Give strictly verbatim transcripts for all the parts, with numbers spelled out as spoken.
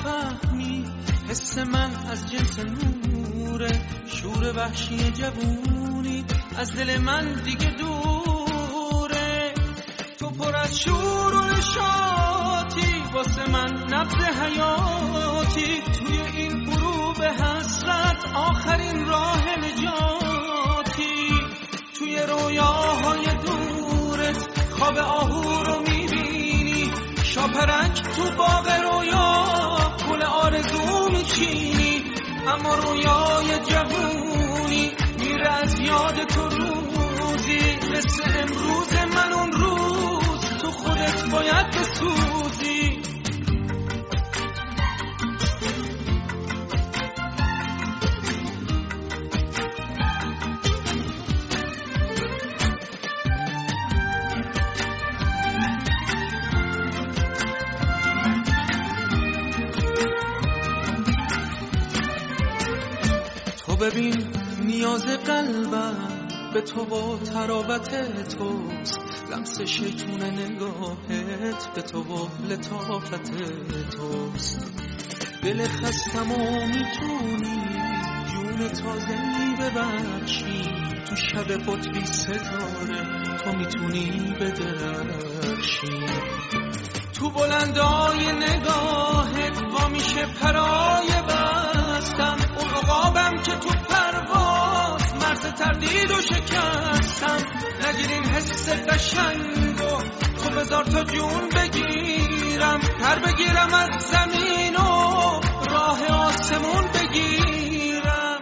نفهمی حس من از جنس نوره، شور وحشی جوونی از دل من دیگه دوره. تو پر از شور و نشاطی واسه من نبض حیاتی، توی این غروب حسرت آخرین راه نجاتی. توی رویاهای دورت خواب آهو رو میبینی، شاپرک تو باغ رویا گل آرزو میچینی. اما رویای جوونی میره از یاد تو روزی، مثل امروز من اون روز تو خودت باید بسوزی. ببین نیاز قلبم به تو و تراوت توست، لمس شیطون نگاهت به تو و لطافت توست. دل خستم و میتونی جون تازه‌ای ببخشی، تو شب قطبی ستاره تو میتونی بدرخشی. تو بلندای نگاهت وا میشه پرای بستم، اون عقابم که تو پرواز مرز تردیدو شکستم. نگیرین حس قشنگو تو بذار تا جون بگیرم، پر بگیرم از زمین و راه آسمون بگیرم.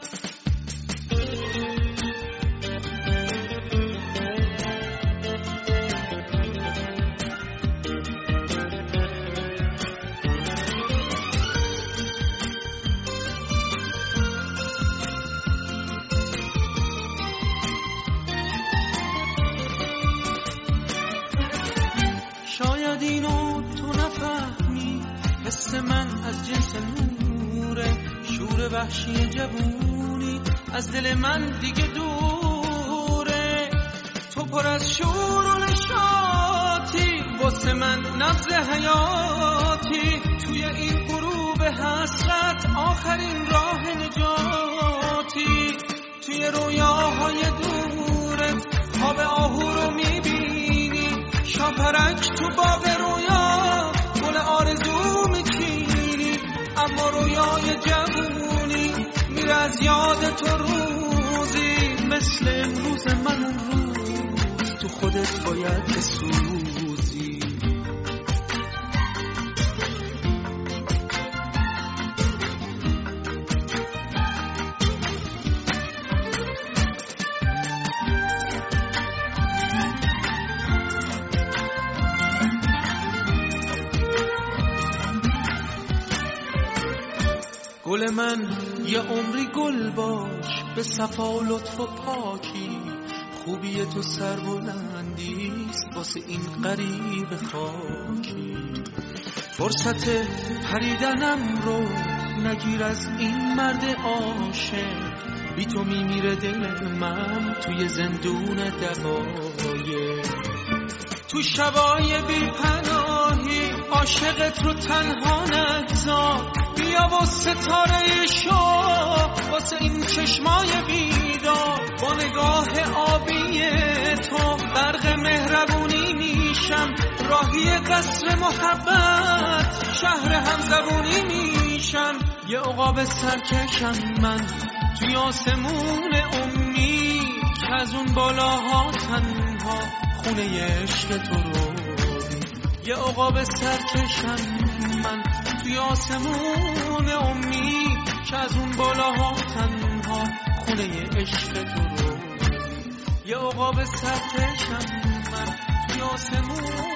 شاید اینو تو نفهمی حس من از جنس نوره، شور وحشی جوونی از دل من دیگه دوره. تو پر از شور و نشاطی واسه من نبض حیاتی، توی این غروب حسرت آخرین راه نجاتی. توی رویاهای دورت خواب آهو رو میبینی، شاپرک تو باغ رویا گل آرزو میچینی. اما رویای جوونی میره از یاد تو روزی، مثل امروز من اون روز تو خودت باید بسوزی. گل من یه عمری گل باش به صفا و لطف و پاکی، خوبی تو سربلندیست واسه این غریب خاکی. فرصت پریدنم رو نگیر از این مرد عاشق، بی تو میمیره دل من توی زندون دقایق. تو شبای بی پناهی عاشقت رو تنها نگذار، بیا و ستاره شو واسه این چشمای بیدار. با نگاه آبی تو غرق مهربونی میشم، راهی قصر محبت شهر همزبونی میشم. یه عقاب سرکشم من توی آسمون امید، که از اون بالاها تنها خونه عشق تو رو. یه عقاب سرکشم من توی آسمون امید، که از اون بالاها تنها خونه عشق تو رو. یه عقاب سرکشم من توی آسمون